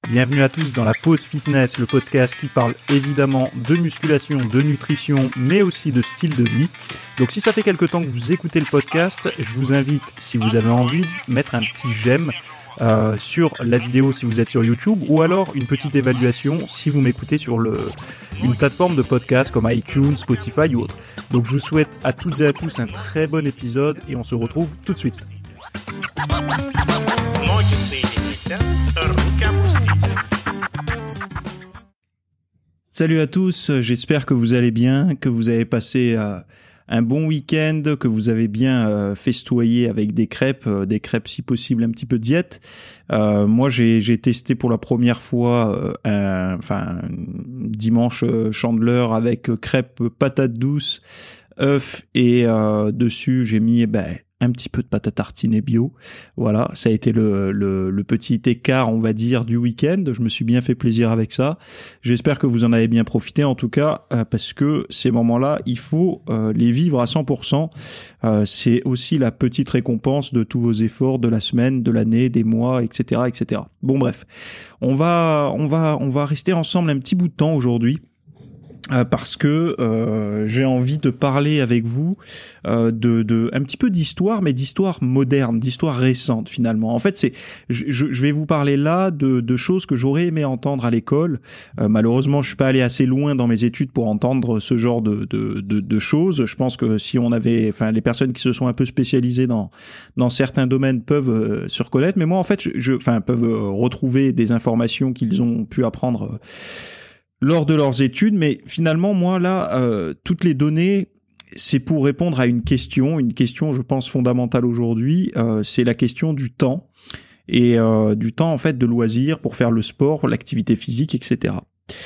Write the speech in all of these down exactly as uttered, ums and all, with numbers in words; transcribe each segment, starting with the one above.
Bienvenue à tous dans la Pause Fitness, le podcast qui parle évidemment de musculation, de nutrition, mais aussi de style de vie. Donc si ça fait quelque temps que vous écoutez le podcast, je vous invite, si vous avez envie, de mettre un petit j'aime euh, sur la vidéo si vous êtes sur YouTube, ou alors une petite évaluation si vous m'écoutez sur le, une plateforme de podcast comme iTunes, Spotify ou autre. Donc je vous souhaite à toutes et à tous un très bon épisode et on se retrouve tout de suite. Salut à tous, j'espère que vous allez bien, que vous avez passé euh, un bon week-end, que vous avez bien euh, festoyé avec des crêpes, euh, des crêpes si possible un petit peu diète. Euh, moi j'ai, j'ai testé pour la première fois euh, un, enfin, dimanche euh, chandeleur avec crêpes patates douces, œufs et euh, dessus j'ai mis ben, un petit peu de pâte à tartiner bio. Voilà, ça a été le, le, le petit écart, on va dire, du week-end. Je me suis bien fait plaisir avec ça. J'espère que vous en avez bien profité, en tout cas, euh, parce que ces moments-là, il faut euh, les vivre à cent pour cent. Euh, c'est aussi la petite récompense de tous vos efforts de la semaine, de l'année, des mois, et cetera, et cetera. Bon, bref, on va, on va, on va rester ensemble un petit bout de temps aujourd'hui. Euh, parce que euh, j'ai envie de parler avec vous euh, de, de un petit peu d'histoire, mais d'histoire moderne, d'histoire récente finalement. En fait, c'est je, je vais vous parler là de, de choses que j'aurais aimé entendre à l'école. Euh, malheureusement, je suis pas allé assez loin dans mes études pour entendre ce genre de, de, de, de choses. Je pense que si on avait, enfin, les personnes qui se sont un peu spécialisées dans dans certains domaines peuvent euh, se reconnaître. Mais moi, en fait, je, enfin, peuvent euh, retrouver des informations qu'ils ont pu apprendre Euh, lors de leurs études, mais finalement, moi, là, euh, toutes les données, c'est pour répondre à une question, une question, je pense, fondamentale aujourd'hui, euh, c'est la question du temps, et euh, du temps, en fait, de loisir pour faire le sport, l'activité physique, et cetera.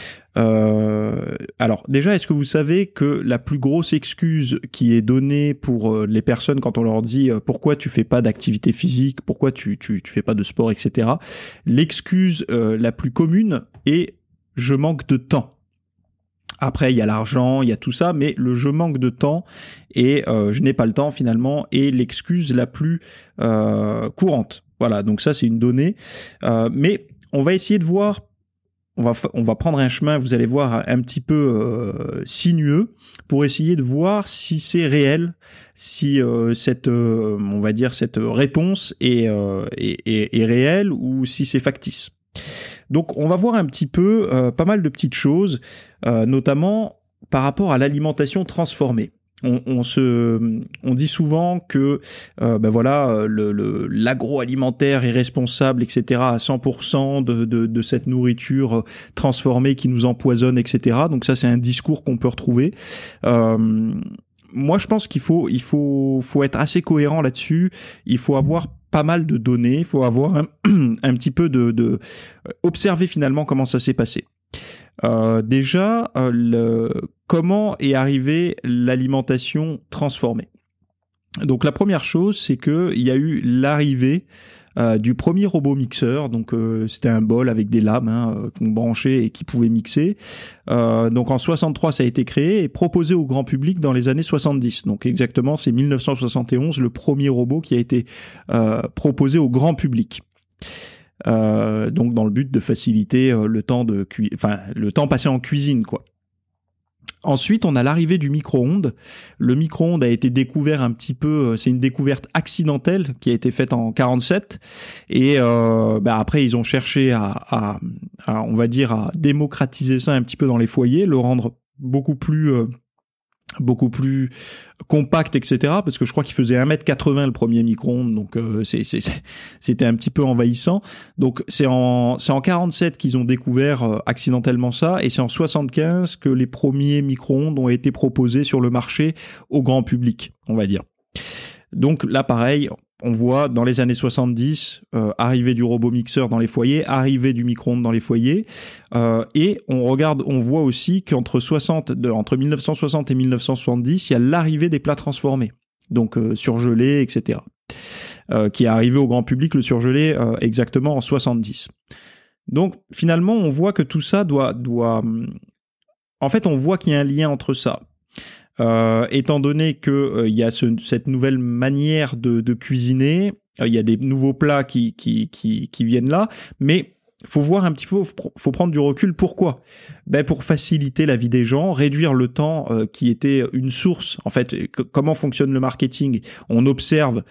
Euh, alors, déjà, est-ce que vous savez que la plus grosse excuse qui est donnée pour euh, les personnes quand on leur dit euh, pourquoi tu fais pas d'activité physique, pourquoi tu, tu, tu fais pas de sport, et cetera, l'excuse euh, la plus commune est je manque de temps. Après, il y a l'argent, il y a tout ça, mais le je manque de temps et euh, je n'ai pas le temps finalement est l'excuse la plus euh, courante. Voilà, donc ça c'est une donnée. Euh, mais on va essayer de voir, on va on va prendre un chemin, vous allez voir un petit peu euh, sinueux pour essayer de voir si c'est réel, si euh, cette euh, on va dire cette réponse est, euh, est, est, est réelle ou si c'est factice. Donc on va voir un petit peu euh, pas mal de petites choses, euh, notamment par rapport à l'alimentation transformée. On, on se, on dit souvent que euh, ben voilà, le, le, l'agroalimentaire est responsable, et cetera, à cent pour cent de, de, de cette nourriture transformée qui nous empoisonne, et cetera. Donc ça c'est un discours qu'on peut retrouver. Euh, moi je pense qu'il faut, il faut, faut être assez cohérent là-dessus. Il faut avoir pas mal de données, il faut avoir un, un petit peu de, de observer finalement comment ça s'est passé. Euh, déjà, euh, le, comment est arrivée l'alimentation transformée? Donc la première chose, c'est que il y a eu l'arrivée euh, du premier robot mixeur. Donc euh, c'était un bol avec des lames hein, qu'on branchait et qui pouvait mixer. Euh, donc en soixante-trois, ça a été créé et proposé au grand public dans les années soixante-dix. Donc exactement, c'est dix-neuf cent soixante et onze le premier robot qui a été euh, proposé au grand public. Euh, donc dans le but de faciliter euh, le temps de cui- enfin le temps passé en cuisine quoi. Ensuite, on a l'arrivée du micro-ondes. Le micro-ondes a été découvert un petit peu, c'est une découverte accidentelle qui a été faite en quarante-sept. Et euh, bah après, ils ont cherché à, à, à, on va dire, à démocratiser ça un petit peu dans les foyers, le rendre beaucoup plus euh, beaucoup plus compact, et cetera. Parce que je crois qu'il faisait un mètre quatre-vingts le premier micro-ondes, donc euh, c'est, c'est, c'est, c'était un petit peu envahissant. Donc c'est en c'est en quarante-sept qu'ils ont découvert euh, accidentellement ça, et c'est en soixante-quinze que les premiers micro-ondes ont été proposés sur le marché au grand public, on va dire. Donc là, pareil, on voit dans les années soixante-dix euh, arrivée du robot mixeur dans les foyers, arrivée du micro-ondes dans les foyers, euh, et on regarde, on voit aussi qu'entre soixante, de, entre dix-neuf cent soixante et dix-neuf cent soixante-dix, il y a l'arrivée des plats transformés, donc euh, surgelés, et cetera, euh, qui est arrivé au grand public le surgelé euh, exactement en soixante-dix. Donc finalement, on voit que tout ça doit doit, en fait, on voit qu'il y a un lien entre ça. Euh, étant donné que euh, il y a ce, cette nouvelle manière de, de cuisiner, euh, il y a des nouveaux plats qui, qui, qui, qui viennent là, mais faut voir un petit peu, faut prendre du recul. Pourquoi ? Ben pour faciliter la vie des gens, réduire le temps euh, qui était une source. En fait, c- comment fonctionne le marketing ? On observe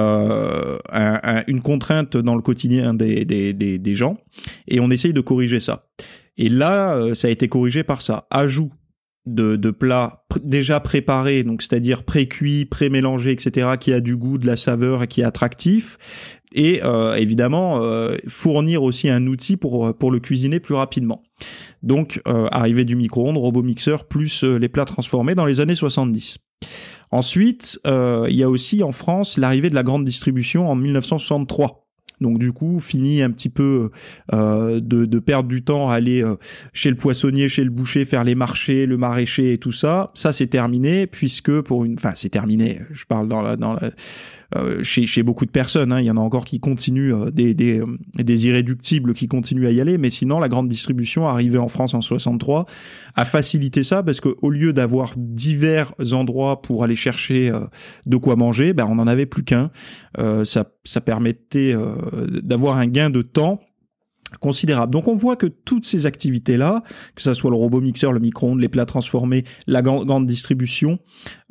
euh, un, un, une contrainte dans le quotidien des, des, des, des gens et on essaye de corriger ça. Et là, euh, ça a été corrigé par ça. Ajout de, de plats pr- déjà préparés, donc c'est-à-dire pré-cuits, pré-mélangés, et cetera, qui a du goût, de la saveur et qui est attractif. Et euh, évidemment, euh, fournir aussi un outil pour pour le cuisiner plus rapidement. Donc, euh, arrivée du micro-ondes, robot mixeur, plus euh, les plats transformés dans les années soixante-dix. Ensuite, euh, il y a aussi en France l'arrivée de la grande distribution en mille neuf cent soixante-trois. Donc du coup, fini un petit peu euh, de, de perdre du temps à aller euh, chez le poissonnier, chez le boucher, faire les marchés, le maraîcher et tout ça. Ça, c'est terminé puisque pour une, enfin, c'est terminé. Je parle dans la, dans la, euh, chez, chez beaucoup de personnes. Hein. Il y en a encore qui continuent, euh, des, des, des irréductibles qui continuent à y aller. Mais sinon, la grande distribution, arrivée en France en soixante-trois, a facilité ça parce que au lieu d'avoir divers endroits pour aller chercher euh, de quoi manger, ben on n'en avait plus qu'un. Euh, ça, ça permettait euh, d'avoir un gain de temps considérable. Donc on voit que toutes ces activités-là, que ça soit le robot mixeur, le micro-ondes, les plats transformés, la grande, grande distribution,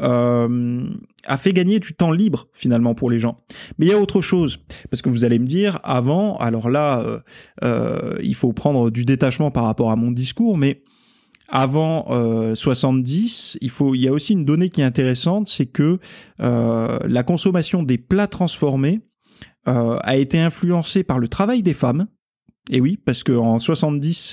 euh, a fait gagner du temps libre finalement pour les gens. Mais il y a autre chose, parce que vous allez me dire, avant, alors là, euh, euh, il faut prendre du détachement par rapport à mon discours, mais avant euh, soixante-dix, il faut, il y a aussi une donnée qui est intéressante, c'est que euh, la consommation des plats transformés euh, a été influencée par le travail des femmes. Et oui, parce que en soixante-dix,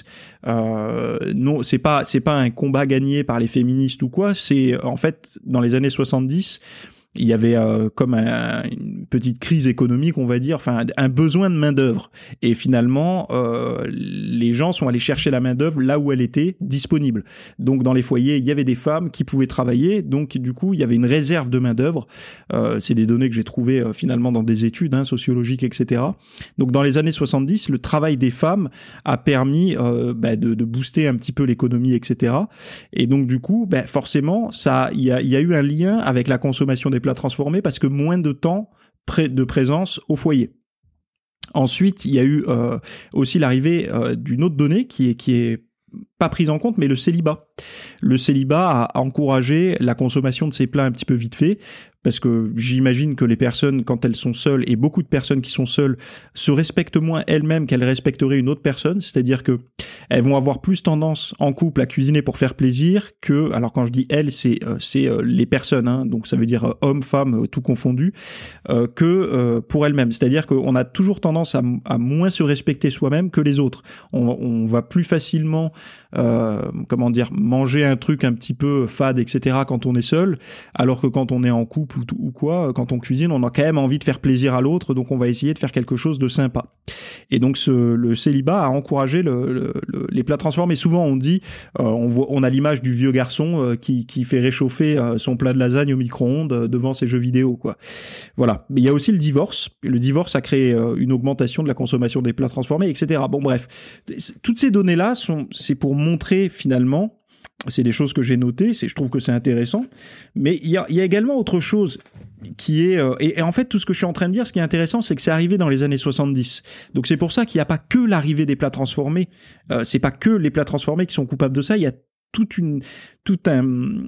euh, non, c'est pas, c'est pas un combat gagné par les féministes ou quoi. C'est en fait dans les années soixante-dix. Il y avait euh, comme un, une petite crise économique, on va dire, enfin un besoin de main d'œuvre. Et finalement, euh, les gens sont allés chercher la main d'œuvre là où elle était disponible. Donc dans les foyers, il y avait des femmes qui pouvaient travailler. Donc du coup, il y avait une réserve de main d'œuvre. Euh, c'est des données que j'ai trouvées euh, finalement dans des études hein, sociologiques, et cetera. Donc dans les années soixante-dix, le travail des femmes a permis euh, bah, de, de booster un petit peu l'économie, et cetera. Et donc du coup, bah, forcément, ça, il y a, il y a eu un lien avec la consommation des plats transformés parce que moins de temps pré- de présence au foyer. Ensuite, il y a eu euh, aussi l'arrivée euh, d'une autre donnée qui est qui est pas prise en compte, mais le célibat. Le célibat a encouragé la consommation de ces plats un petit peu vite fait, parce que j'imagine que les personnes, quand elles sont seules, et beaucoup de personnes qui sont seules, se respectent moins elles-mêmes qu'elles respecteraient une autre personne, c'est-à-dire que elles vont avoir plus tendance en couple à cuisiner pour faire plaisir que, alors quand je dis elles, c'est euh, c'est euh, les personnes, hein, donc ça veut dire euh, hommes, femmes, euh, tout confondu, euh, que euh, pour elles-mêmes. C'est-à-dire qu'on a toujours tendance à, à moins se respecter soi-même que les autres. On, on va plus facilement Euh, comment dire, manger un truc un petit peu fade, et cetera quand on est seul, alors que quand on est en couple ou, ou quoi, quand on cuisine, on a quand même envie de faire plaisir à l'autre, donc on va essayer de faire quelque chose de sympa. Et donc ce, le célibat a encouragé le, le, le, les plats transformés. Souvent on dit, euh, on, voit, on a l'image du vieux garçon euh, qui, qui fait réchauffer euh, son plat de lasagne au micro-ondes euh, devant ses jeux vidéo, quoi. Voilà. Mais il y a aussi le divorce. Le divorce a créé euh, une augmentation de la consommation des plats transformés, et cetera. Bon bref, toutes ces données-là sont, c'est pour montrer finalement, c'est des choses que j'ai notées, c'est, je trouve que c'est intéressant, mais il y a, il y a également autre chose qui est, euh, et, et en fait tout ce que je suis en train de dire, ce qui est intéressant, c'est que c'est arrivé dans les années soixante-dix. Donc c'est pour ça qu'il n'y a pas que l'arrivée des plats transformés, euh, c'est pas que les plats transformés qui sont coupables de ça, il y a toute une, tout un,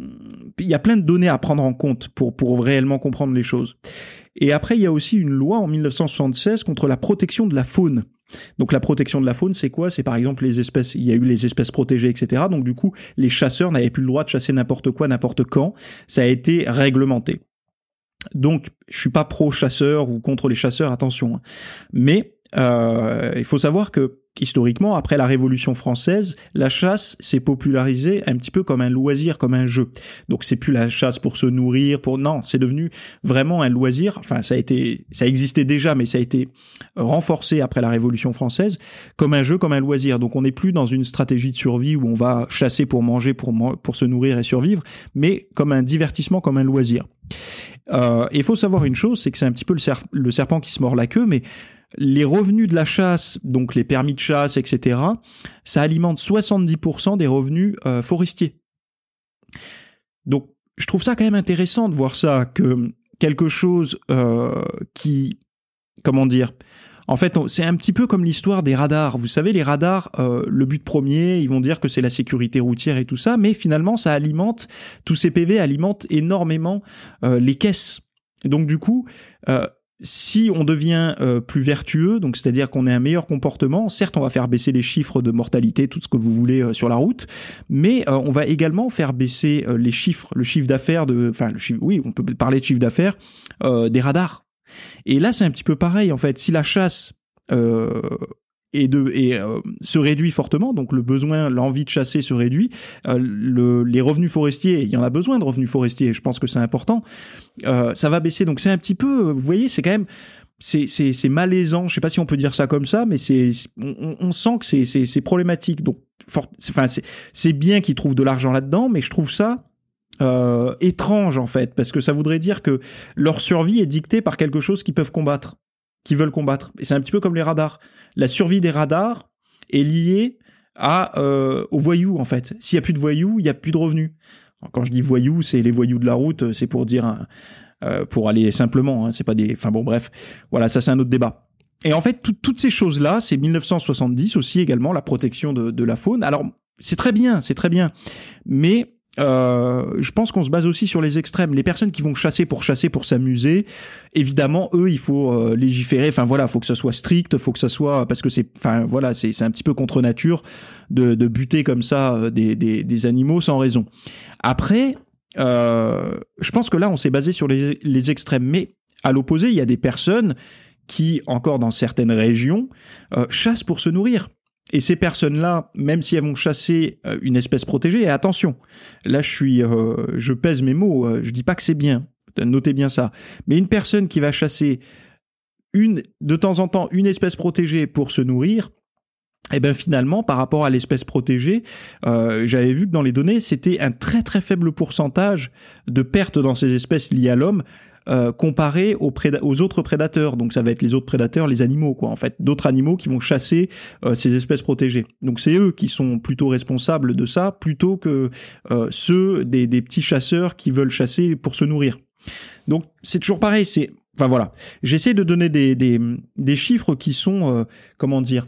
il y a plein de données à prendre en compte pour, pour réellement comprendre les choses. Et après, il y a aussi une loi en mille neuf cent soixante-seize contre la protection de la faune. Donc la protection de la faune, c'est quoi ? C'est par exemple les espèces, il y a eu les espèces protégées, et cetera. Donc du coup, les chasseurs n'avaient plus le droit de chasser n'importe quoi, n'importe quand. Ça a été réglementé. Donc, je suis pas pro-chasseur ou contre les chasseurs, attention. Mais euh, il faut savoir que historiquement, après la Révolution française, la chasse s'est popularisée un petit peu comme un loisir, comme un jeu. Donc c'est plus la chasse pour se nourrir, pour non, c'est devenu vraiment un loisir. Enfin, ça a été, ça existait déjà, mais ça a été renforcé après la Révolution française comme un jeu, comme un loisir. Donc on n'est plus dans une stratégie de survie où on va chasser pour manger, pour pour se nourrir et survivre, mais comme un divertissement, comme un loisir. Euh, il faut savoir une chose, c'est que c'est un petit peu le, serp- le serpent qui se mord la queue, mais les revenus de la chasse, donc les permis de chasse, et cetera, ça alimente soixante-dix pour cent des revenus euh, forestiers. Donc, je trouve ça quand même intéressant de voir ça, que quelque chose euh, qui, comment dire, En fait, on, c'est un petit peu comme l'histoire des radars. Vous savez, les radars, euh, le but premier, ils vont dire que c'est la sécurité routière et tout ça, mais finalement, ça alimente, tous ces P V alimentent énormément euh, les caisses. Et donc du coup, euh, si on devient euh, plus vertueux, donc c'est-à-dire qu'on ait un meilleur comportement, certes on va faire baisser les chiffres de mortalité, tout ce que vous voulez euh, sur la route, mais euh, on va également faire baisser euh, les chiffres, le chiffre d'affaires de, enfin le chiffre, oui, on peut parler de chiffre d'affaires euh, des radars. Et là c'est un petit peu pareil en fait. Si la chasse euh, et de et euh, se réduit fortement, donc le besoin, l'envie de chasser se réduit, euh, le, les revenus forestiers, il y en a besoin de revenus forestiers, je pense que c'est important, euh, ça va baisser. Donc c'est un petit peu, vous voyez, c'est quand même c'est c'est c'est malaisant, je sais pas si on peut dire ça comme ça, mais c'est on, on sent que c'est c'est c'est problématique. Donc for, enfin c'est c'est bien qu'ils trouvent de l'argent là-dedans, mais je trouve ça euh, étrange en fait, parce que ça voudrait dire que leur survie est dictée par quelque chose qu'ils peuvent combattre, qui veulent combattre. Et c'est un petit peu comme les radars. La survie des radars est liée à euh, aux voyous en fait. S'il y a plus de voyous, il y a plus de revenus. Alors, quand je dis voyous, c'est les voyous de la route, c'est pour dire un, euh, pour aller simplement. Hein, c'est pas des. Enfin bon, bref. Voilà, ça c'est un autre débat. Et en fait, tout, toutes ces choses-là, c'est mille neuf cent soixante-dix aussi également la protection de, de la faune. Alors c'est très bien, c'est très bien, mais Euh, je pense qu'on se base aussi sur les extrêmes. Les personnes qui vont chasser pour chasser, pour s'amuser, évidemment, eux, il faut euh, légiférer. Enfin voilà, faut que ça soit strict, faut que ça soit parce que c'est, enfin voilà, c'est c'est un petit peu contre nature de de buter comme ça des des des animaux sans raison. Après, euh, je pense que là, on s'est basé sur les les extrêmes, mais à l'opposé, il y a des personnes qui, encore dans certaines régions, euh, chassent pour se nourrir. Et ces personnes-là, même si elles vont chasser une espèce protégée, et attention, là je suis, euh, je pèse mes mots, euh, je dis pas que c'est bien, notez bien ça, mais une personne qui va chasser une, de temps en temps, une espèce protégée pour se nourrir, eh ben finalement, par rapport à l'espèce protégée, euh, j'avais vu que dans les données, c'était un très très faible pourcentage de pertes dans ces espèces liées à l'homme, Euh, comparé aux, préda- aux autres prédateurs. Donc ça va être les autres prédateurs, les animaux, quoi. En fait, d'autres animaux qui vont chasser euh, ces espèces protégées. Donc c'est eux qui sont plutôt responsables de ça, plutôt que euh, ceux des, des petits chasseurs qui veulent chasser pour se nourrir. Donc c'est toujours pareil. C'est, enfin voilà. J'essaie de donner des des, des chiffres qui sont euh, comment dire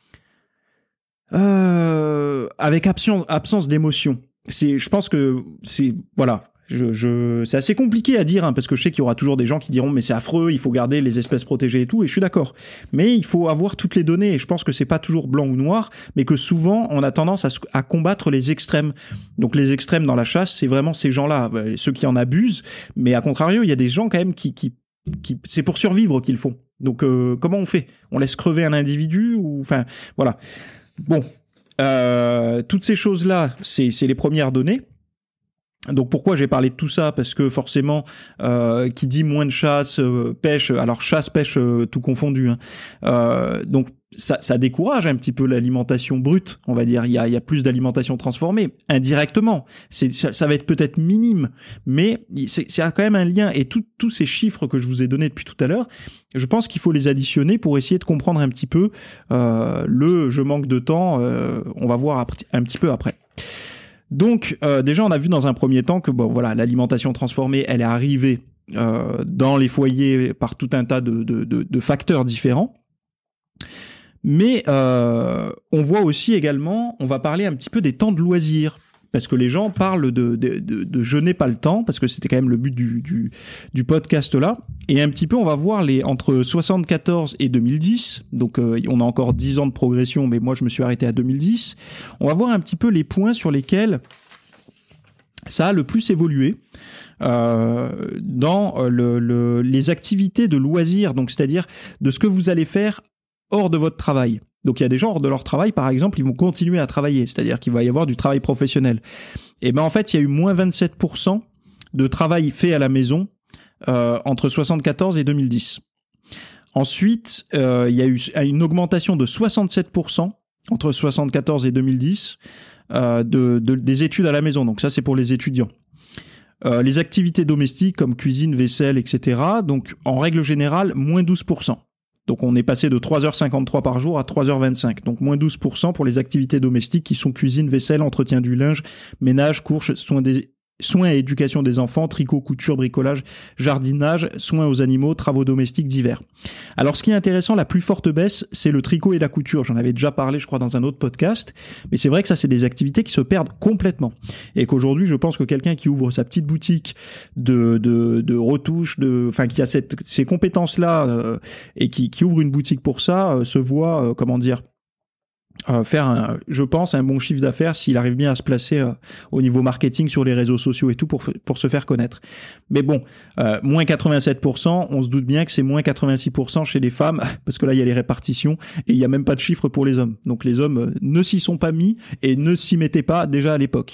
euh, avec absence absence d'émotion. C'est, je pense que c'est voilà. Je, je, c'est assez compliqué à dire, hein, parce que je sais qu'il y aura toujours des gens qui diront mais c'est affreux, il faut garder les espèces protégées et tout, et je suis d'accord. Mais il faut avoir toutes les données, et je pense que c'est pas toujours blanc ou noir, mais que souvent on a tendance à, à combattre les extrêmes. Donc les extrêmes dans la chasse, c'est vraiment ces gens-là, ceux qui en abusent. Mais à contrario, il y a des gens quand même qui, qui, qui c'est pour survivre qu'ils le font. Donc euh, comment on fait ? On laisse crever un individu ou, enfin, voilà. Bon, euh, toutes ces choses-là, c'est, c'est les premières données. Donc pourquoi j'ai parlé de tout ça ? Parce que forcément, euh, qui dit moins de chasse, euh, pêche, alors chasse, pêche, euh, tout confondu. Hein. Euh, donc ça, ça décourage un petit peu l'alimentation brute, on va dire. Il y a, il y a plus d'alimentation transformée, indirectement. C'est, ça, ça va être peut-être minime, mais c'est, c'est quand même un lien. Et tout, tous ces chiffres que je vous ai donnés depuis tout à l'heure, je pense qu'il faut les additionner pour essayer de comprendre un petit peu euh, le « je manque de temps euh, ». On va voir un petit peu après. Donc euh, déjà on a vu dans un premier temps que bon voilà, l'alimentation transformée elle est arrivée euh, dans les foyers par tout un tas de, de, de, de facteurs différents, mais euh, on voit aussi également, on va parler un petit peu des temps de loisirs, parce que les gens parlent de, de, de, de je n'ai pas le temps, parce que c'était quand même le but du, du, du podcast là, et un petit peu on va voir les entre soixante-quatorze et deux mille dix, donc euh, on a encore dix ans de progression, mais moi je me suis arrêté à deux mille dix, on va voir un petit peu les points sur lesquels ça a le plus évolué euh, dans le, le, les activités de loisirs, donc c'est-à-dire de ce que vous allez faire hors de votre travail. Donc il y a des gens hors de leur travail, par exemple, ils vont continuer à travailler, c'est-à-dire qu'il va y avoir du travail professionnel. Et ben en fait, il y a eu moins vingt-sept pour cent de travail fait à la maison euh, entre soixante-quatorze et deux mille dix. Ensuite, euh, il y a eu une augmentation de soixante-sept pour cent entre soixante-quatorze et deux mille dix euh, de, de, des études à la maison. Donc ça, c'est pour les étudiants. Euh, les activités domestiques comme cuisine, vaisselle, et cetera. Donc en règle générale, moins douze pour cent. Donc on est passé de trois heures cinquante-trois par jour à trois heures vingt-cinq. Donc moins douze pour cent pour les activités domestiques qui sont cuisine, vaisselle, entretien du linge, ménage, courses, soins des, soins et éducation des enfants, tricot, couture, bricolage, jardinage, soins aux animaux, travaux domestiques divers. Alors ce qui est intéressant, la plus forte baisse, c'est le tricot et la couture. J'en avais déjà parlé, je crois, dans un autre podcast, mais c'est vrai que ça, c'est des activités qui se perdent complètement. Et qu'aujourd'hui, je pense que quelqu'un qui ouvre sa petite boutique de de, de retouches, de, enfin qui a cette, ces compétences-là euh, et qui, qui ouvre une boutique pour ça, euh, se voit, euh, comment dire, Euh, faire un, je pense, un bon chiffre d'affaires s'il arrive bien à se placer euh, au niveau marketing sur les réseaux sociaux et tout pour pour se faire connaître. Mais bon, euh, moins quatre-vingt-sept pour cent, on se doute bien que c'est moins quatre-vingt-six pour cent chez les femmes parce que là il y a les répartitions et il y a même pas de chiffre pour les hommes. Donc les hommes euh, ne s'y sont pas mis et ne s'y mettaient pas déjà à l'époque.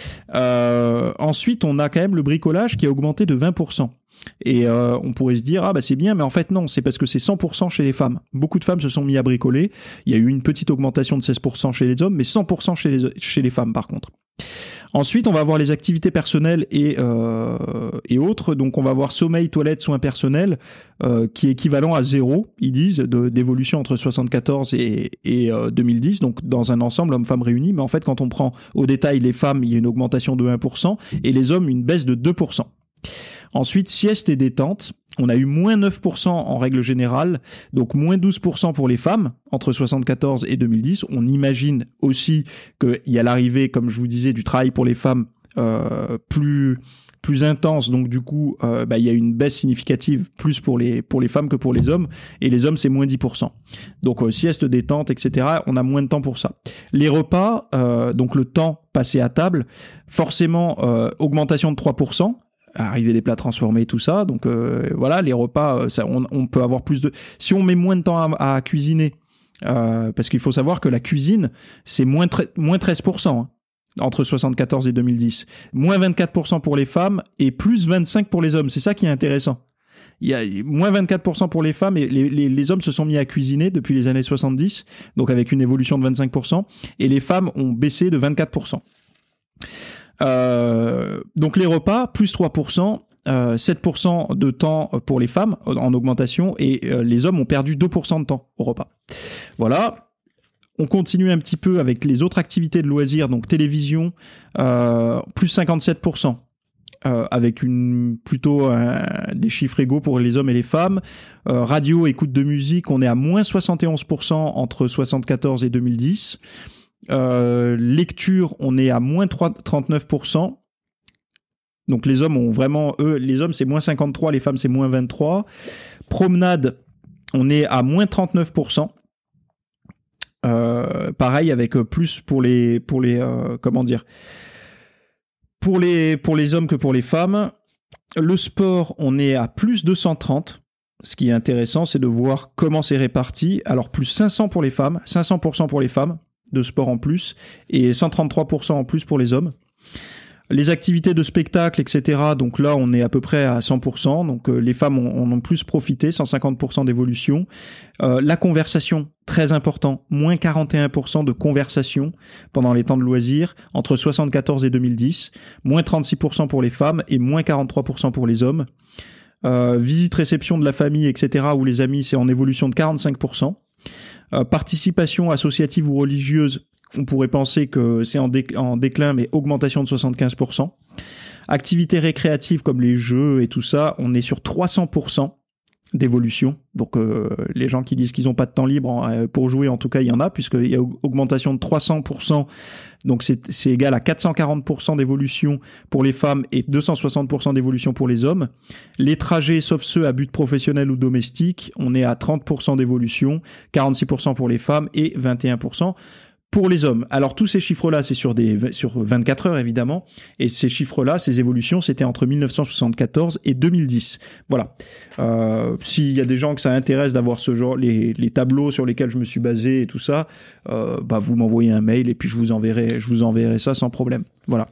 Euh, ensuite, on a quand même le bricolage qui a augmenté de vingt pour cent. Et euh, on pourrait se dire ah bah c'est bien, mais en fait non, c'est parce que c'est cent pour cent chez les femmes. Beaucoup de femmes se sont mis à bricoler. Il y a eu une petite augmentation de seize pour cent chez les hommes, mais cent pour cent chez les chez les femmes par contre. Ensuite, on va avoir les activités personnelles et euh, et autres. Donc on va avoir sommeil, toilette, soins personnels, euh, qui est équivalent à zéro, ils disent, de, d'évolution entre soixante-quatorze et, et euh, deux mille dix. Donc dans un ensemble hommes-femmes réunis. Mais en fait, quand on prend au détail les femmes, il y a une augmentation de un pour cent et les hommes une baisse de deux pour cent. Ensuite, sieste et détente, on a eu moins neuf pour cent en règle générale, donc moins douze pour cent pour les femmes entre soixante-quatorze et deux mille dix. On imagine aussi qu'il y a l'arrivée, comme je vous disais, du travail pour les femmes euh, plus plus intense, donc du coup, euh, bah, il y a une baisse significative plus pour les pour les femmes que pour les hommes, et les hommes c'est moins dix pour cent. Donc euh, sieste, détente, et cetera. On a moins de temps pour ça. Les repas, euh, donc le temps passé à table, forcément euh, augmentation de trois pour cent. Arrivée des plats transformés, tout ça. Donc euh, voilà, les repas, ça, on, on peut avoir plus de. Si on met moins de temps à, à cuisiner, euh, parce qu'il faut savoir que la cuisine, c'est moins tre... moins treize pour cent hein, entre soixante-quatorze et deux mille dix, moins vingt-quatre pour cent pour les femmes et plus vingt-cinq pour les hommes. C'est ça qui est intéressant. Il y a moins vingt-quatre pour cent pour les femmes et les, les, les hommes se sont mis à cuisiner depuis les années soixante-dix, donc avec une évolution de vingt-cinq pour cent, et les femmes ont baissé de vingt-quatre pour cent. Euh, donc les repas, plus trois pour cent, euh, sept pour cent de temps pour les femmes en augmentation, et euh, les hommes ont perdu deux pour cent de temps au repas. Voilà. On continue un petit peu avec les autres activités de loisirs, donc télévision, euh, plus cinquante-sept pour cent. Euh, avec une plutôt euh, des chiffres égaux pour les hommes et les femmes. Euh, radio, écoute de musique, on est à moins soixante et onze pour cent entre soixante-quatorze et deux mille dix. Euh, lecture, on est à moins trente-neuf pour cent. Donc les hommes ont vraiment, eux, les hommes c'est moins cinquante-trois, les femmes c'est moins vingt-trois. Promenade, on est à moins trente-neuf pour cent. Euh, pareil avec plus pour les, pour les, euh, comment dire, pour les, pour les hommes que pour les femmes. Le sport, on est à plus deux cent trente. Ce qui est intéressant, c'est de voir comment c'est réparti. Alors plus cinq cents pour les femmes, cinq cents pour cent pour les femmes de sport en plus, et cent trente-trois pour cent en plus pour les hommes. Les activités de spectacle, et cetera, donc là, on est à peu près à cent pour cent, donc euh, les femmes en ont plus profité, cent cinquante pour cent d'évolution. Euh, la conversation, très important, moins quarante et un pour cent de conversation pendant les temps de loisirs, entre soixante-quatorze et deux mille dix, moins trente-six pour cent pour les femmes et moins quarante-trois pour cent pour les hommes. Euh, visite-réception de la famille, et cetera, ou les amis, c'est en évolution de quarante-cinq pour cent. Euh, participation associative ou religieuse, on pourrait penser que c'est en, dé- en déclin, mais augmentation de soixante-quinze pour cent. Activités récréatives comme les jeux et tout ça, on est sur trois cents pour cent d'évolution. Donc euh, les gens qui disent qu'ils n'ont pas de temps libre euh, pour jouer, en tout cas il y en a, puisqu'il y a augmentation de trois cents pour cent, donc c'est, c'est égal à quatre cent quarante pour cent d'évolution pour les femmes et deux cent soixante pour cent d'évolution pour les hommes. Les trajets, sauf ceux à but professionnel ou domestique, on est à trente pour cent d'évolution, quarante-six pour cent pour les femmes et vingt et un pour cent pour les hommes. Alors tous ces chiffres-là, c'est sur des sur vingt-quatre heures évidemment, et ces chiffres-là, ces évolutions, c'était entre mille neuf cent soixante-quatorze et deux mille dix. Voilà. Euh, s'il y a des gens que ça intéresse d'avoir ce genre, les, les tableaux sur lesquels je me suis basé et tout ça, euh, bah vous m'envoyez un mail et puis je vous enverrai, je vous enverrai ça sans problème. Voilà.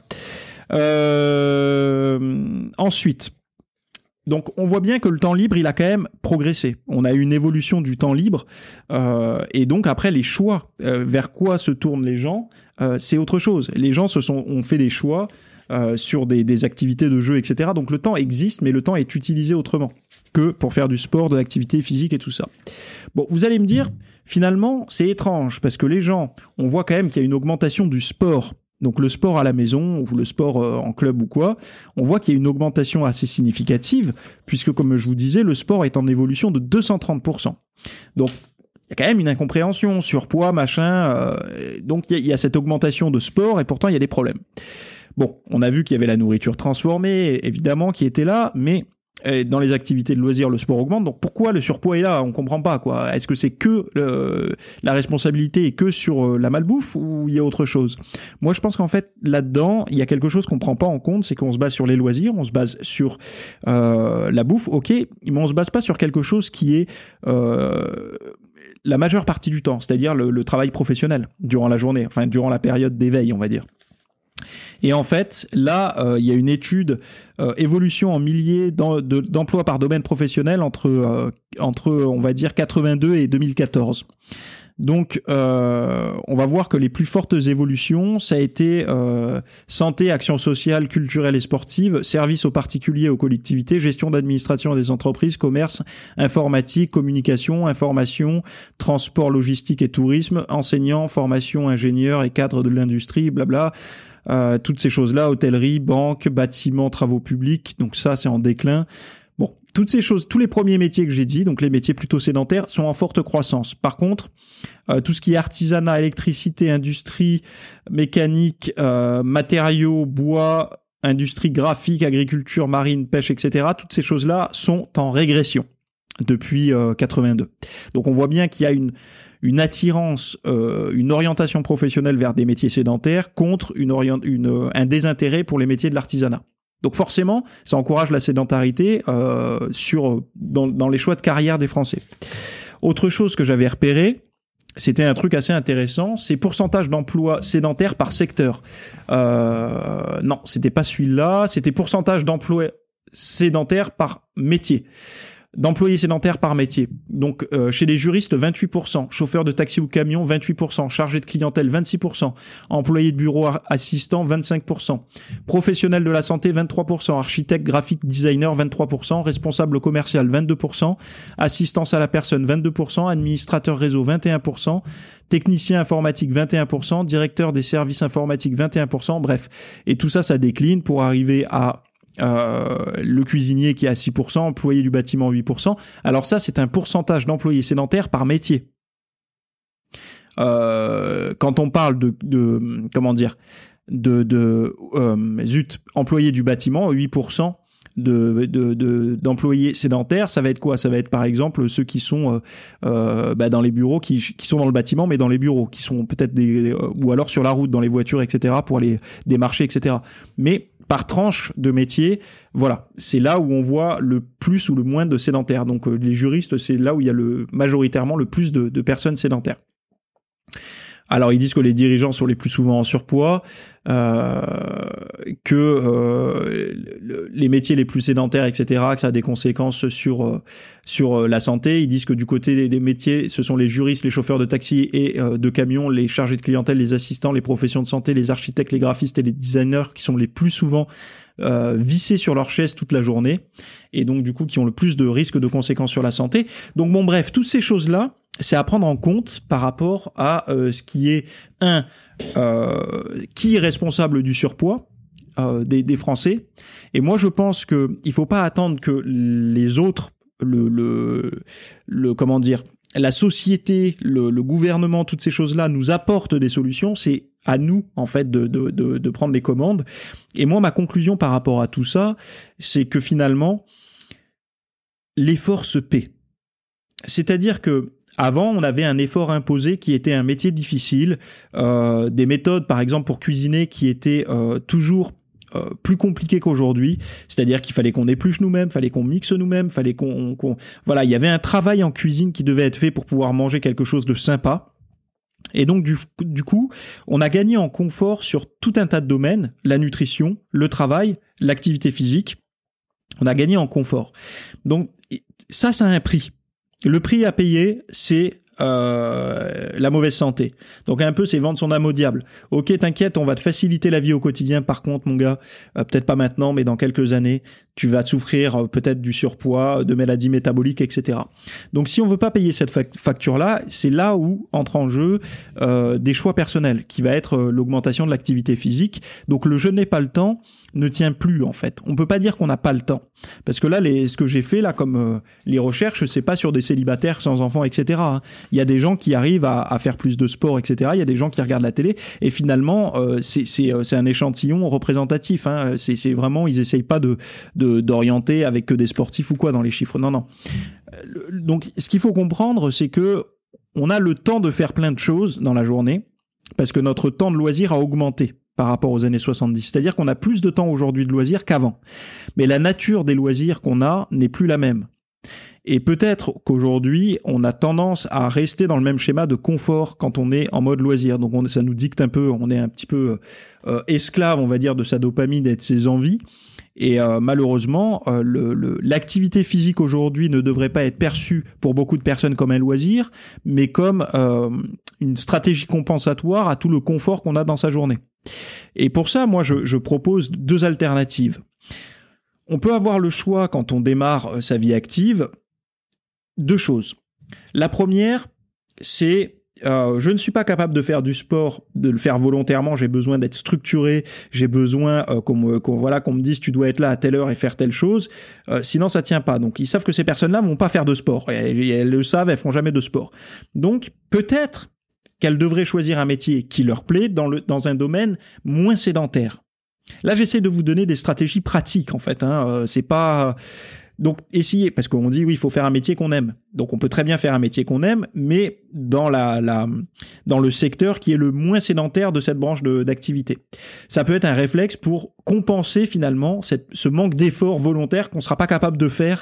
Euh, ensuite. Donc on voit bien que le temps libre, il a quand même progressé. On a eu une évolution du temps libre, euh, et donc après les choix, euh, vers quoi se tournent les gens, euh, c'est autre chose. Les gens se sont ont fait des choix euh, sur des, des activités de jeu, et cetera. Donc le temps existe, mais le temps est utilisé autrement que pour faire du sport, de l'activité physique et tout ça. Bon, vous allez me dire, finalement, c'est étrange parce que les gens, on voit quand même qu'il y a une augmentation du sport donc le sport à la maison ou le sport euh, en club ou quoi, on voit qu'il y a une augmentation assez significative, puisque comme je vous disais, le sport est en évolution de deux cent trente pour cent. Donc il y a quand même une incompréhension, surpoids, machin, euh, donc il y, y a cette augmentation de sport et pourtant il y a des problèmes. Bon, on a vu qu'il y avait la nourriture transformée, évidemment, qui était là, mais euh, dans les activités de loisirs, le sport augmente. Donc pourquoi le surpoids est là ? On comprend pas, quoi. Est-ce que c'est que euh, la responsabilité est que sur euh, la malbouffe ou il y a autre chose ? Moi, je pense qu'en fait, là-dedans, il y a quelque chose qu'on prend pas en compte, c'est qu'on se base sur les loisirs, on se base sur euh, la bouffe, ok, mais on se base pas sur quelque chose qui est euh, la majeure partie du temps, c'est-à-dire le, le travail professionnel durant la journée, enfin durant la période d'éveil, on va dire. Et en fait, là, euh, il y a une étude euh, évolution en milliers d'em- de, d'emplois par domaine professionnel entre euh, entre on va dire quatre-vingt-deux et deux mille quatorze. Donc, euh, on va voir que les plus fortes évolutions, ça a été euh, santé, action sociale, culturelle et sportive, services aux particuliers, aux collectivités, gestion d'administration des entreprises, commerce, informatique, communication, information, transport, logistique et tourisme, enseignants, formation, ingénieurs et cadres de l'industrie, blabla. Euh, toutes ces choses-là, hôtellerie, banque, bâtiments, travaux publics, donc ça c'est en déclin. Bon, toutes ces choses, tous les premiers métiers que j'ai dit, donc les métiers plutôt sédentaires, sont en forte croissance. Par contre, euh, tout ce qui est artisanat, électricité, industrie, mécanique, euh, matériaux, bois, industrie graphique, agriculture, marine, pêche, et cetera, toutes ces choses-là sont en régression depuis euh, quatre-vingt-deux. Donc on voit bien qu'il y a une une attirance, euh, une orientation professionnelle vers des métiers sédentaires contre une orient, une, un désintérêt pour les métiers de l'artisanat. Donc forcément, ça encourage la sédentarité euh, sur dans, dans les choix de carrière des Français. Autre chose que j'avais repéré, c'était un truc assez intéressant, c'est pourcentage d'emplois sédentaires par secteur. Euh, non, c'était pas celui-là, c'était pourcentage d'emplois sédentaires par métier. D'employés sédentaires par métier. Donc, euh, chez les juristes, vingt-huit pour cent. Chauffeurs de taxi ou camion, vingt-huit pour cent. Chargés de clientèle, vingt-six pour cent. Employés de bureau assistants, vingt-cinq pour cent. Professionnels de la santé, vingt-trois pour cent. Architecte, graphique, designer, vingt-trois pour cent. Responsable commercial, vingt-deux pour cent. Assistance à la personne, vingt-deux pour cent. Administrateur réseau, vingt et un pour cent. Technicien informatique, vingt et un pour cent. Directeur des services informatiques, vingt et un pour cent. Bref. Et tout ça, ça décline pour arriver à Euh, le cuisinier qui est à six pour cent, employé du bâtiment huit pour cent. Alors ça, c'est un pourcentage d'employés sédentaires par métier. Euh, quand on parle de, de comment dire, de, de euh, zut, employés du bâtiment, huit pour cent de, de, de, d'employés sédentaires, ça va être quoi ? Ça va être par exemple ceux qui sont euh, euh, bah, dans les bureaux, qui, qui sont dans le bâtiment, mais dans les bureaux, qui sont peut-être des, euh, ou alors sur la route, dans les voitures, et cetera, pour aller démarcher, et cetera. Mais par tranche de métier, voilà, c'est là où on voit le plus ou le moins de sédentaires. Donc euh, les juristes, c'est là où il y a le majoritairement le plus de, de personnes sédentaires. Alors ils disent que les dirigeants sont les plus souvent en surpoids, euh, que euh, le, les métiers les plus sédentaires, et cetera, que ça a des conséquences sur euh, sur la santé. Ils disent que du côté des, des métiers, ce sont les juristes, les chauffeurs de taxi et euh, de camions, les chargés de clientèle, les assistants, les professions de santé, les architectes, les graphistes et les designers qui sont les plus souvent euh, vissés sur leur chaise toute la journée et donc du coup qui ont le plus de risques de conséquences sur la santé. Donc bon bref, toutes ces choses-là, c'est à prendre en compte par rapport à euh, ce qui est un euh, qui est responsable du surpoids euh, des, des Français. Et moi, je pense que il faut pas attendre que les autres, le le, le comment dire, la société, le, le gouvernement, toutes ces choses-là nous apportent des solutions. C'est à nous en fait de, de de de prendre les commandes. Et moi, ma conclusion par rapport à tout ça, c'est que finalement, l'effort se paie. C'est-à-dire que avant, on avait un effort imposé qui était un métier difficile, euh, des méthodes, par exemple, pour cuisiner qui étaient euh, toujours euh, plus compliquées qu'aujourd'hui. C'est-à-dire qu'il fallait qu'on épluche nous-mêmes, fallait qu'on mixe nous-mêmes, fallait qu'on, qu'on... Voilà, il y avait un travail en cuisine qui devait être fait pour pouvoir manger quelque chose de sympa. Et donc, du, du coup, on a gagné en confort sur tout un tas de domaines, la nutrition, le travail, l'activité physique. On a gagné en confort. Donc, ça, ça a un prix. Le prix à payer, c'est euh, la mauvaise santé. Donc un peu, c'est vendre son âme au diable. Ok, t'inquiète, on va te faciliter la vie au quotidien. Par contre, mon gars, euh, peut-être pas maintenant, mais dans quelques années, tu vas souffrir euh, peut-être du surpoids, de maladies métaboliques, et cetera. Donc si on veut pas payer cette facture-là, c'est là où entre en jeu euh, des choix personnels, qui va être euh, l'augmentation de l'activité physique. Donc le je n'ai pas le temps ne tient plus en fait. On peut pas dire qu'on n'a pas le temps, parce que là, les, ce que j'ai fait là, comme euh, les recherches, c'est pas sur des célibataires sans enfants, et cetera. Hein. Il y a des gens qui arrivent à, à faire plus de sport, et cetera. Il y a des gens qui regardent la télé, et finalement, euh, c'est, c'est, c'est un échantillon représentatif. Hein. C'est, c'est vraiment, ils essayent pas de, de d'orienter avec que des sportifs ou quoi dans les chiffres. Non, non. Donc, ce qu'il faut comprendre, c'est que on a le temps de faire plein de choses dans la journée, parce que notre temps de loisir a augmenté par rapport aux années soixante-dix. C'est-à-dire qu'on a plus de temps aujourd'hui de loisirs qu'avant. Mais la nature des loisirs qu'on a n'est plus la même. Et peut-être qu'aujourd'hui, on a tendance à rester dans le même schéma de confort quand on est en mode loisir. Donc on, ça nous dicte un peu, on est un petit peu euh, esclave, on va dire, de sa dopamine et de ses envies. Et euh, malheureusement, euh, le, le, l'activité physique aujourd'hui ne devrait pas être perçue pour beaucoup de personnes comme un loisir, mais comme euh, une stratégie compensatoire à tout le confort qu'on a dans sa journée. Et pour ça, moi, je, je propose deux alternatives. On peut avoir le choix, quand on démarre sa vie active, deux choses. La première, c'est Euh, je ne suis pas capable de faire du sport, de le faire volontairement. J'ai besoin d'être structuré. J'ai besoin euh, qu'on, qu'on voilà qu'on me dise tu dois être là à telle heure et faire telle chose. Euh, sinon ça tient pas. Donc ils savent que ces personnes-là vont pas faire de sport. Et, et elles le savent, elles font jamais de sport. Donc peut-être qu'elles devraient choisir un métier qui leur plaît dans le dans un domaine moins sédentaire. Là j'essaie de vous donner des stratégies pratiques en fait. Hein. Euh, c'est pas Donc, essayez, parce qu'on dit, oui, il faut faire un métier qu'on aime. Donc, on peut très bien faire un métier qu'on aime, mais dans la, la, dans le secteur qui est le moins sédentaire de cette branche de, d'activité. Ça peut être un réflexe pour compenser, finalement, cette, ce manque d'effort volontaire qu'on sera pas capable de faire,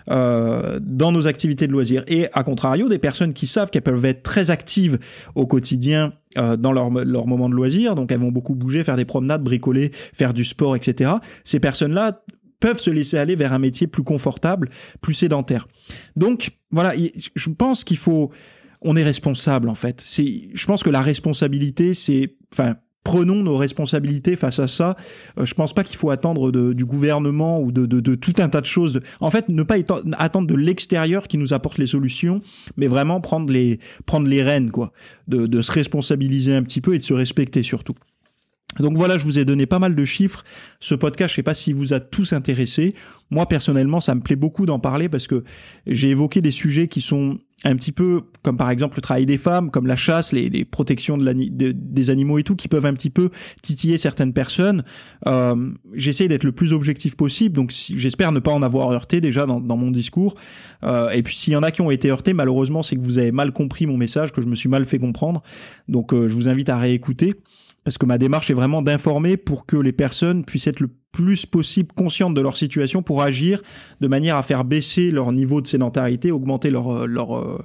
euh, dans nos activités de loisirs. Et, à contrario, des personnes qui savent qu'elles peuvent être très actives au quotidien, euh, dans leur, leur moment de loisir. Donc, elles vont beaucoup bouger, faire des promenades, bricoler, faire du sport, et cetera. Ces personnes-là peuvent se laisser aller vers un métier plus confortable, plus sédentaire. Donc, voilà, je pense qu'il faut... On est responsable, en fait. C'est, je pense que la responsabilité, c'est... Enfin, prenons nos responsabilités face à ça. Euh, je pense pas qu'il faut attendre de, du gouvernement ou de, de, de tout un tas de choses. De, en fait, ne pas étant, attendre de l'extérieur qui nous apporte les solutions, mais vraiment prendre les, prendre les rênes, quoi. De, de se responsabiliser un petit peu et de se respecter, surtout. Donc voilà, je vous ai donné pas mal de chiffres. Ce podcast, je sais pas s'il vous a tous intéressé. Moi, personnellement, ça me plaît beaucoup d'en parler parce que j'ai évoqué des sujets qui sont un petit peu, comme par exemple le travail des femmes, comme la chasse, les, les protections de de, des animaux et tout, qui peuvent un petit peu titiller certaines personnes. Euh, j'essaie d'être le plus objectif possible, donc si, j'espère ne pas en avoir heurté déjà dans, dans mon discours. Euh, et puis s'il y en a qui ont été heurtés, malheureusement, c'est que vous avez mal compris mon message, que je me suis mal fait comprendre. Donc euh, je vous invite à réécouter. Parce que ma démarche est vraiment d'informer pour que les personnes puissent être le plus possible conscientes de leur situation pour agir de manière à faire baisser leur niveau de sédentarité, augmenter leur leur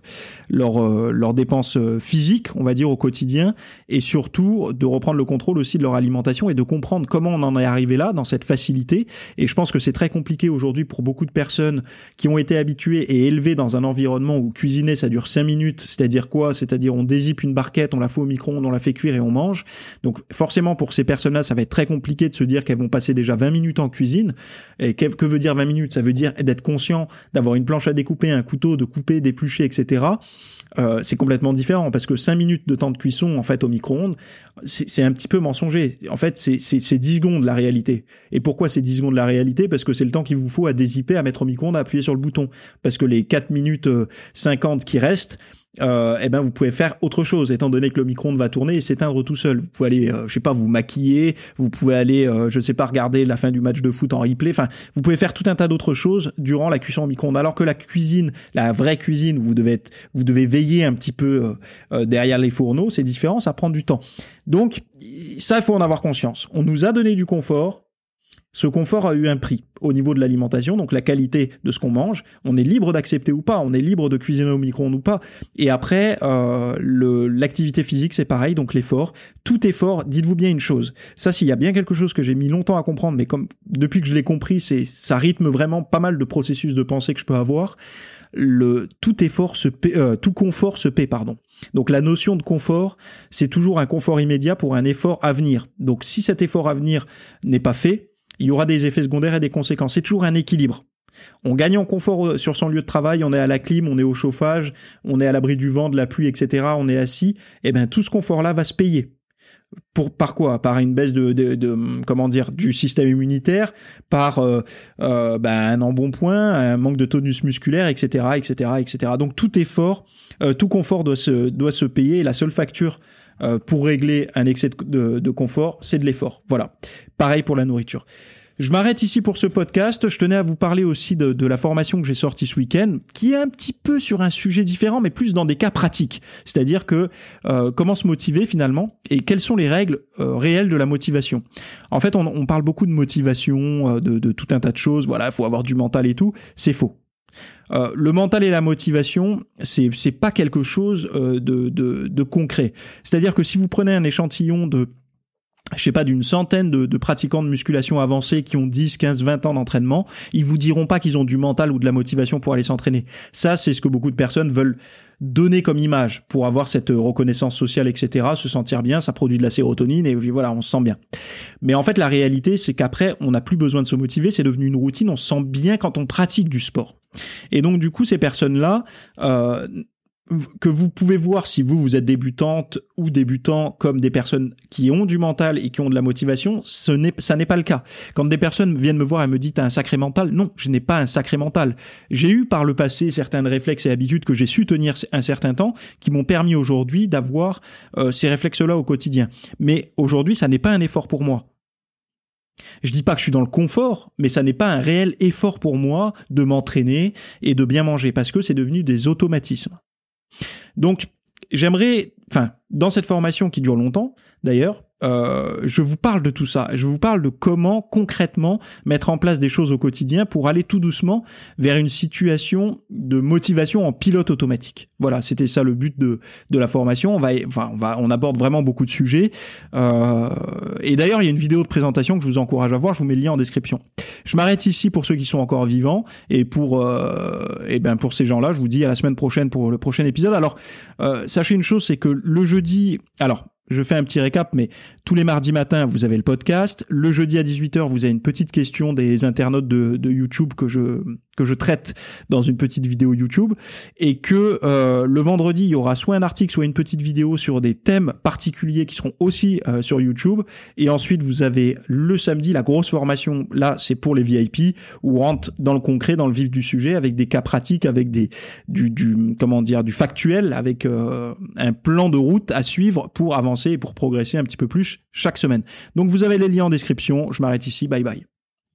leur leurs dépenses physiques, on va dire au quotidien, et surtout de reprendre le contrôle aussi de leur alimentation et de comprendre comment on en est arrivé là dans cette facilité. Et je pense que c'est très compliqué aujourd'hui pour beaucoup de personnes qui ont été habituées et élevées dans un environnement où cuisiner ça dure cinq minutes, c'est-à-dire quoi ? C'est-à-dire on dézippe une barquette, on la fait au micro-ondes, on la fait cuire et on mange. Donc forcément pour ces personnes-là, ça va être très compliqué de se dire qu'elles vont passer déjà vingt minutes en cuisine. Et que, que veut dire vingt minutes ? Ça veut dire d'être conscient, d'avoir une planche à découper, un couteau, de couper, d'éplucher, et cetera. Euh, c'est complètement différent parce que cinq minutes de temps de cuisson en fait au micro-ondes, c'est, c'est un petit peu mensonger. En fait, c'est, c'est, c'est dix secondes la réalité. Et pourquoi c'est dix secondes la réalité ? Parce que c'est le temps qu'il vous faut à dézipper, à mettre au micro-ondes, à appuyer sur le bouton. Parce que les quatre minutes cinquante qui restent, Euh, eh ben vous pouvez faire autre chose étant donné que le micro-ondes va tourner et s'éteindre tout seul. Vous pouvez aller euh, je sais pas vous maquiller, vous pouvez aller euh, je sais pas regarder la fin du match de foot en replay, enfin vous pouvez faire tout un tas d'autres choses durant la cuisson au micro-ondes, alors que la cuisine, la vraie cuisine où vous devez être, vous devez veiller un petit peu euh, euh, derrière les fourneaux, c'est différent, ça prend du temps. Donc ça il faut en avoir conscience. On nous a donné du confort. Ce confort a eu un prix au niveau de l'alimentation, donc la qualité de ce qu'on mange. On est libre d'accepter ou pas, on est libre de cuisiner au micro-ondes ou pas. Et après, euh, le, l'activité physique, c'est pareil, donc l'effort. Tout effort, dites-vous bien une chose. Ça, s'il y a bien quelque chose que j'ai mis longtemps à comprendre, mais comme depuis que je l'ai compris, c'est ça rythme vraiment pas mal de processus de pensée que je peux avoir. Le tout effort se paie, euh, tout confort se paie, pardon. Donc la notion de confort, c'est toujours un confort immédiat pour un effort à venir. Donc si cet effort à venir n'est pas fait, il y aura des effets secondaires et des conséquences. C'est toujours un équilibre. On gagne en confort sur son lieu de travail, on est à la clim, on est au chauffage, on est à l'abri du vent, de la pluie, et cetera. On est assis. Eh ben tout ce confort-là va se payer. Pour par quoi? Par une baisse de, de, de comment dire du système immunitaire, par euh, euh, ben, un embonpoint, un manque de tonus musculaire, et cetera, et cetera, et cetera. Donc tout effort, euh, tout confort doit se doit se payer. Et la seule facture euh, pour régler un excès de, de, de confort, c'est de l'effort. Voilà. Pareil pour la nourriture. Je m'arrête ici pour ce podcast. Je tenais à vous parler aussi de, de la formation que j'ai sortie ce week-end, qui est un petit peu sur un sujet différent, mais plus dans des cas pratiques. C'est-à-dire que euh, comment se motiver finalement et quelles sont les règles euh, réelles de la motivation. En fait, on, on parle beaucoup de motivation, euh, de, de tout un tas de choses. Voilà, il faut avoir du mental et tout. C'est faux. Euh, le mental et la motivation, c'est c'est pas quelque chose euh, de, de de concret. C'est-à-dire que si vous prenez un échantillon de je sais pas, d'une centaine de, de pratiquants de musculation avancés qui ont dix, quinze, vingt ans d'entraînement, ils vous diront pas qu'ils ont du mental ou de la motivation pour aller s'entraîner. Ça, c'est ce que beaucoup de personnes veulent donner comme image pour avoir cette reconnaissance sociale, et cetera, se sentir bien, ça produit de la sérotonine et voilà, on se sent bien. Mais en fait, la réalité, c'est qu'après, on n'a plus besoin de se motiver, c'est devenu une routine, on se sent bien quand on pratique du sport. Et donc, du coup, ces personnes-là, euh, que vous pouvez voir si vous, vous êtes débutante ou débutant comme des personnes qui ont du mental et qui ont de la motivation, ce n'est, ça n'est pas le cas. Quand des personnes viennent me voir et me disent « t'as un sacré mental », non, je n'ai pas un sacré mental. J'ai eu par le passé certains réflexes et habitudes que j'ai su tenir un certain temps qui m'ont permis aujourd'hui d'avoir euh, ces réflexes-là au quotidien. Mais aujourd'hui, ça n'est pas un effort pour moi. Je dis pas que je suis dans le confort, mais ça n'est pas un réel effort pour moi de m'entraîner et de bien manger parce que c'est devenu des automatismes. Donc, j'aimerais, enfin, dans cette formation qui dure longtemps, d'ailleurs, euh, je vous parle de tout ça. Je vous parle de comment concrètement mettre en place des choses au quotidien pour aller tout doucement vers une situation de motivation en pilote automatique. Voilà, c'était ça le but de de la formation. On va, enfin, on va, on aborde vraiment beaucoup de sujets. Euh, et d'ailleurs, il y a une vidéo de présentation que je vous encourage à voir. Je vous mets le lien en description. Je m'arrête ici pour ceux qui sont encore vivants et pour, euh, et ben pour ces gens-là, je vous dis à la semaine prochaine pour le prochain épisode. Alors, euh, sachez une chose, c'est que le jeudi, alors. Je fais un petit récap, mais tous les mardis matins, vous avez le podcast. Le jeudi à dix-huit heures, vous avez une petite question des internautes de, de YouTube que je que je traite dans une petite vidéo YouTube. Et que euh, le vendredi, il y aura soit un article, soit une petite vidéo sur des thèmes particuliers qui seront aussi euh, sur YouTube. Et ensuite, vous avez le samedi, la grosse formation. Là, c'est pour les V I P, où on rentre dans le concret, dans le vif du sujet, avec des cas pratiques, avec des du, du comment dire, du factuel, avec euh, un plan de route à suivre pour avancer et pour progresser un petit peu plus chaque semaine. Donc vous avez les liens en description. Je m'arrête ici. Bye bye.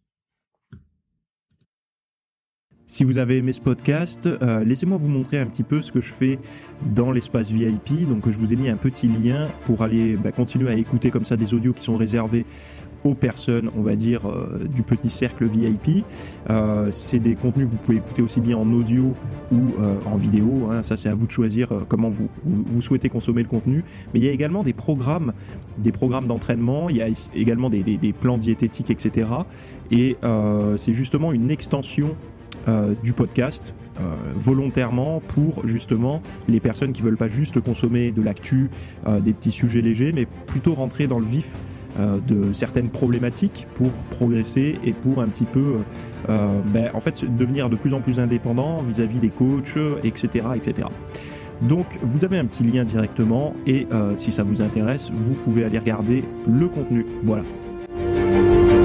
Si vous avez aimé ce podcast, euh, laissez-moi vous montrer un petit peu ce que je fais dans l'espace V I P. Donc je vous ai mis un petit lien pour aller bah, continuer à écouter comme ça des audios qui sont réservés aux personnes, on va dire, euh, du petit cercle V I P. Euh, c'est des contenus que vous pouvez écouter aussi bien en audio ou euh, en vidéo. Hein. Ça, c'est à vous de choisir euh, comment vous, vous, vous souhaitez consommer le contenu. Mais il y a également des programmes, des programmes d'entraînement. Il y a également des, des, des plans diététiques, et cetera. Et euh, c'est justement une extension euh, du podcast. Euh, volontairement pour justement les personnes qui veulent pas juste consommer de l'actu, euh, des petits sujets légers, mais plutôt rentrer dans le vif euh, de certaines problématiques pour progresser et pour un petit peu euh, ben, en fait devenir de plus en plus indépendant vis-à-vis des coachs, et cetera, et cetera. Donc vous avez un petit lien directement et euh, si ça vous intéresse, vous pouvez aller regarder le contenu. Voilà.